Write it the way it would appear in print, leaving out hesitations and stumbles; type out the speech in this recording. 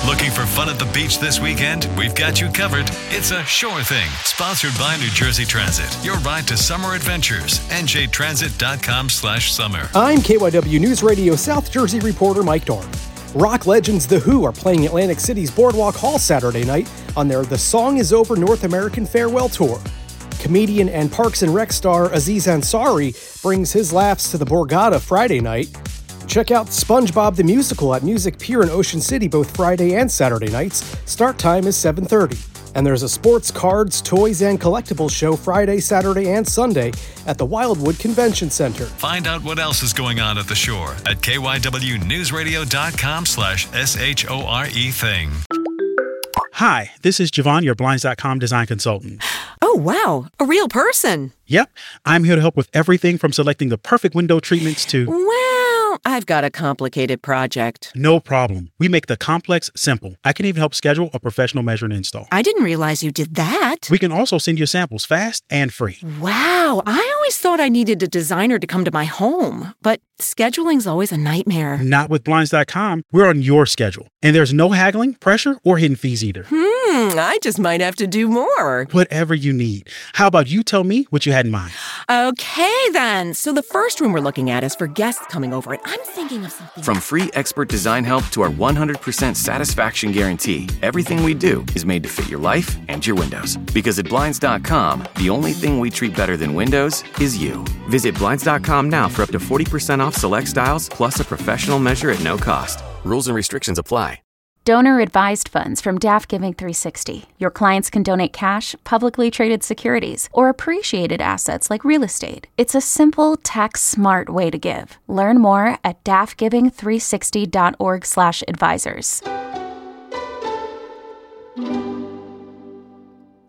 Looking for fun at the beach this weekend? We've got you covered. It's a Shore Thing, sponsored by New Jersey Transit. Your ride to summer adventures. njtransit.com/summer. I'm KYW News Radio South Jersey reporter Mike Dorn. Rock legends The Who are playing Atlantic City's Boardwalk Hall Saturday night on their The Song Is Over North American Farewell Tour. Comedian and Parks and Rec star Aziz Ansari brings his laughs to the Borgata Friday night. Check out SpongeBob the Musical at Music Pier in Ocean City both Friday and Saturday nights. Start time is 7:30. And there's a sports, cards, toys, and collectibles show Friday, Saturday, and Sunday at the Wildwood Convention Center. Find out what else is going on at the shore at kywnewsradio.com/SHORE thing. Hi, this is Javon, your Blinds.com design consultant. Oh, wow. A real person. Yep. I'm here to help with everything from selecting the perfect window treatments to... Well, I've got a complicated project. No problem. We make the complex simple. I can even help schedule a professional measure and install. I didn't realize you did that. We can also send you samples fast and free. Wow. I always thought I needed a designer to come to my home, but scheduling's always a nightmare. Not with Blinds.com. We're on your schedule. And there's no haggling, pressure, or hidden fees either. I just might have to do more. Whatever you need. How about you tell me what you had in mind? Okay, then. So the first room we're looking at is for guests coming over, and I'm thinking of something. From free expert design help to our 100% satisfaction guarantee, everything we do is made to fit your life and your windows. Because at Blinds.com, the only thing we treat better than windows is you. Visit Blinds.com now for up to 40% off select styles, plus a professional measure at no cost. Rules and restrictions apply. Donor-advised funds from DAF Giving 360. Your clients can donate cash, publicly traded securities, or appreciated assets like real estate. It's a simple, tax-smart way to give. Learn more at dafgiving360.org/advisors.